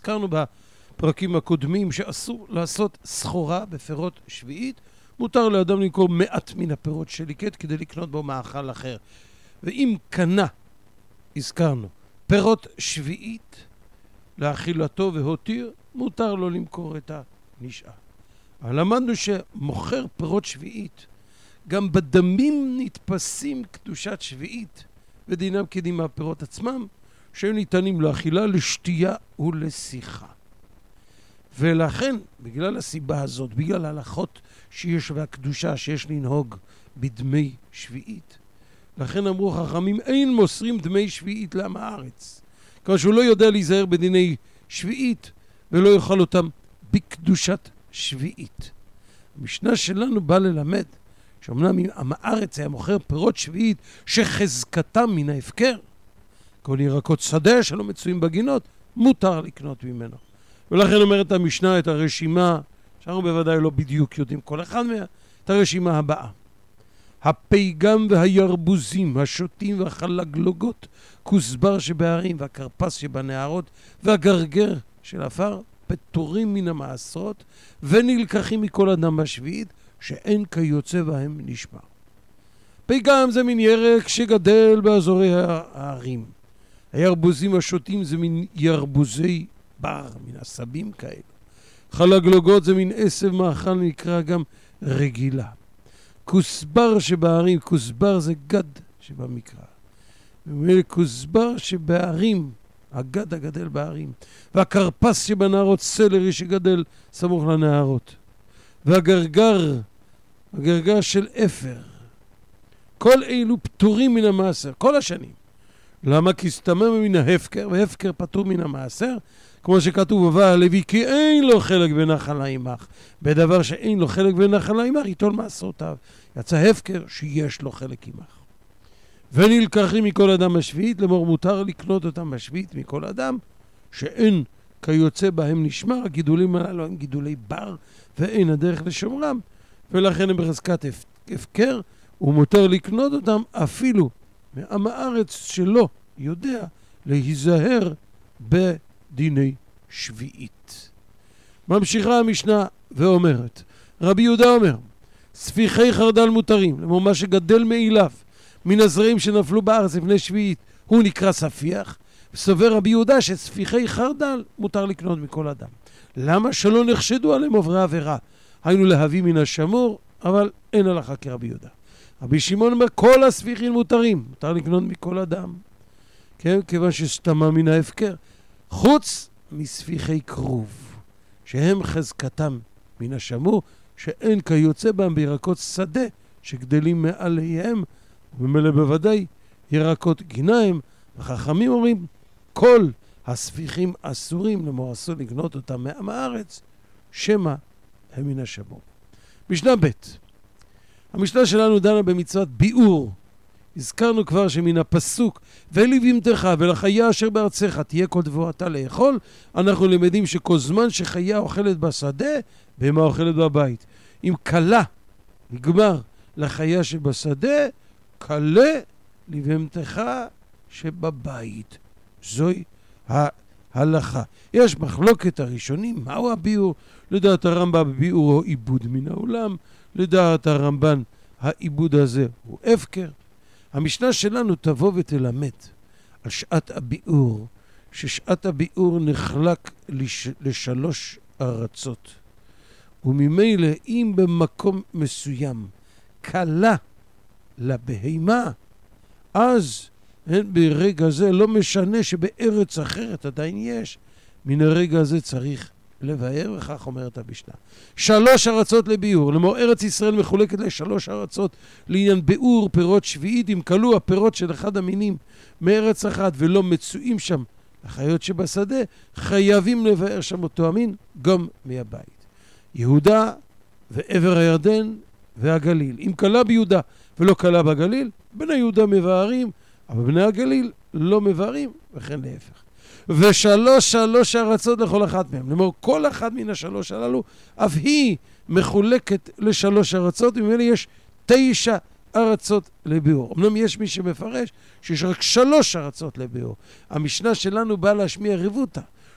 הזכרנו בפרקים הקודמים שאסור לעשות סחורה בפירות שביעית, מותר לאדם למכור מעט מן הפירות שליקט כדי לקנות בו מאכל אחר. ואם קנה, הזכרנו, פירות שביעית לאכילתו והותיר, מותר לו למכור את הנשאר. אבל למדנו שמוכר פירות שביעית, גם בדמים נתפסים קדושת שביעית, ודינם כדין מהפירות עצמם, שהם ניתנים לאכילה, לשתייה ולשיחה. ולכן, בגלל הסיבה הזאת, בגלל ההלכות שיש והקדושה שיש לנהוג בדמי שביעית, לכן אמרו חכמים, אין מוסרים דמי שביעית לעם הארץ. כלומר שהוא לא יודע להיזהר בדיני שביעית, ולא יאכל אותם בקדושת שביעית. המשנה שלנו בא ללמד, שאומנם עם הארץ היה מוכר פירות שביעית, שחזקתם מן ההפקר, כל ירקות שדה שלא מצויים בגינות, מותר לקנות ממנו. ולכן אומרת המשנה את הרשימה, שאנחנו בוודאי לא בדיוק יודעים כל אחד את הרשימה הבאה. הפייגם והירבוזים, השוטים והחלגלוגות, כוסבר שבהרים והקרפס שבנהרות והגרגר של עפר, פטורים מן המעשרות ונלקחים מכל אדם בשביעית, שאין כיוצא בהם נשמע. פייגם זה מין ירק שגדל באזורי הערים. הירבוזים השוטים זה מין ירבוזי בר, מן עשבים כאלה. חלגלוגות זה מין עשב מאכל נקרא גם רגילה. כוסבר שבהרים, כוסבר זה גד שבמקרא. כוסבר שבהרים, הגד הגדל בהרים. והקרפס שבנהרות, סלרי שגדל סמוך לנהרות. והגרגר, הגרגר של אפר. כל אלו פטורים מן המעשר, כל השנים. למה? כי סתמם מן ההפקר, והפקר פטור מן המעשר, כמו שכתוב בבא הלוי, כי אין לו חלק בנחל עמך. בדבר שאין לו חלק בנחל עמך, ייטול מעשרותיו. יצא הפקר שיש לו חלק עמך. ונלקחים מכל אדם בשביעית, לאמור מותר לקנות אותם בשביעית מכל אדם, שאין כיוצא בהם נשמע, הגידולים הללו הם גידולי בר, ואין הדרך לשומרם, ולכן הם בחזקת הפקר, ומותר לקנות אותם אפילו מעם הארץ שלא יודע להיזהר בדיני שביעית. ממשיכה המשנה ואומרת, רבי יהודה אומר, ספיחי חרדל מותרים, למור מה שגדל מאליו, מן הזרעים שנפלו בארץ לפני שביעית, הוא נקרא ספיח, וסובר רבי יהודה שספיחי חרדל מותר לקנות מכל אדם. למה שלא נחשדו עליהם עוברי עבירה? היינו להביא מן השמור, אבל אין הלכה כרבי יהודה. רבי שמעון אומר, כל הספיחים מותרים, מותר לקנות מכל אדם. כן, כיוון שסתמה מן ההפקר. חוץ מספיחי כרוב, שהם חזקתם מן השמור, שאין כיוצא בהם בירקות שדה, שגדלים מעליהם, וממילא בוודאי ירקות גיניים. וחכמים אומרים, כל הספיחים אסורים, לאמור אסור לקנות אותם מעם הארץ, שמא הם מן השמור. משנה ב' המשנה שלנו דנה במצוות ביאור. הזכרנו כבר שמן הפסוק ולבהמתך ולחיה אשר בארצך תהיה כל דבורתה לאכול, אנחנו למדים שכל זמן שחיה אוכלת בשדה, בהמה אוכלת בבית. אם קלה נגמר לחיה שבשדה, קלה לבהמתך שבבית. זוהי ההלכה. יש מחלוקת הראשונים, מהו הביאור? לדעת הרמב"ם ביאור הוא עיבוד מן העולם, לדעת הרמב"ן העיבוד הזה הוא הפקר. המשנה שלנו תבוא ותלמד על שעת הביאור, ששעת הביאור נחלק לשלוש ארצות. וממילא אם במקום מסוים קלה לבהמה, אז ברגע זה לא משנה שבארץ אחרת עדיין יש, מן הרגע הזה צריך לבאר, וכך אומרת המשנה. 3 ארצות לביאור, לאמור ארץ ישראל מחולקת ל3 ארצות לעניין ביאור פירות שביעית, אם קלו הפירות של אחד המינים מארץ אחת ולא מצויים שם החיות שבשדה, חייבים לבאר שם אותו המין גם מהבית. יהודה ועבר הירדן והגליל. אם קלה ביהודה ולא קלה בגליל, בני יהודה מבארים, אבל בני הגליל לא מבארים, וכן להפך. ושלוש ארצות לכל אחת מהם. למור כל אחת מן השלוש הללו, אף היא מחולקת ל3 ארצות, וממילא יש 9 ארצות לביאור. אמנם יש מי שמפרש שיש רק 3 ארצות לביאור. המשנה שלנו באה להשמיע רבותא,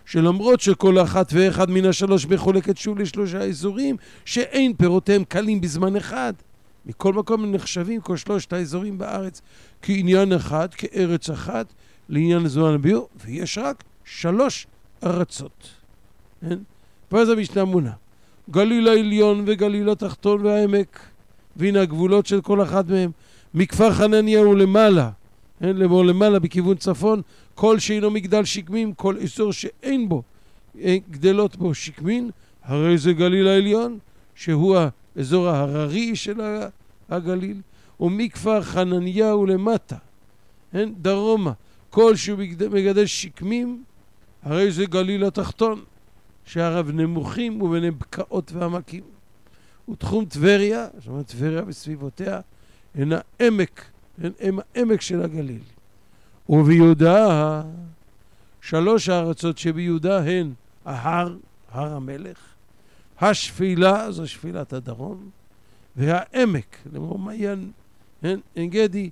שלמרות שכל אחת ואחד מן השלוש מחולקת שוב לשלושה אזורים, שאין פירותיהם קלים בזמן אחד. מכל מקום הם נחשבים כל שלושת האזורים בארץ כעניין אחד, כארץ אחת, לעניין זמן הביאור, ויש רק 3 ארצות. כן? ואז המשנה מונה, גליל העליון וגליל התחתון והעמק, והנה הגבולות של כל אחד מהם, מכפר חנניה ולמעלה, כן? למעלה בכיוון צפון, כל שאינו מגדל שקמים, כל אזור שאין בו, גדלות בו שקמין, הרי זה גליל העליון, שהוא האזור ההררי של הגליל, ומכפר חנניה ולמטה, כן? דרומה, כל שהוא מגדל שקמים, הרי זה גליל התחתון, שהרב נמוכים וביניהם בקעות ועמקים. ותחום טבריה, זאת אומרת טבריה בסביבותיה, הן העמק, הם העמק של הגליל. וביהודה, 3 הארצות שביהודה הן ההר, הר המלך, השפילה, זו שפילת הדרום, והעמק, לאמור מעיין, עין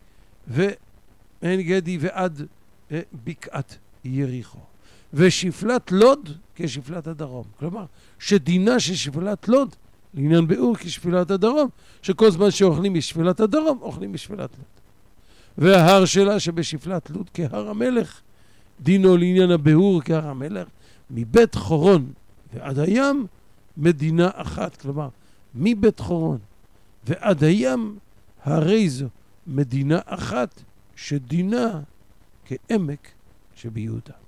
גדי ועד בקעת יריחו. ושפלת לוד כשפלת הדרום. כלומר, שדינה של שפלת לוד, לעניין ביאור כשפלת הדרום, שכל זמן שאוכלים משפלת הדרום, אוכלים משפלת לוד. וההר שלה שבשפלת לוד כהר המלך, דינו לעניין הביאור כהר המלך, מבית חורון ועד הים, מדינה אחת. כלומר, מבית חורון ועד הים, הרי זו מדינה אחת שדינה כעמק שביהודה.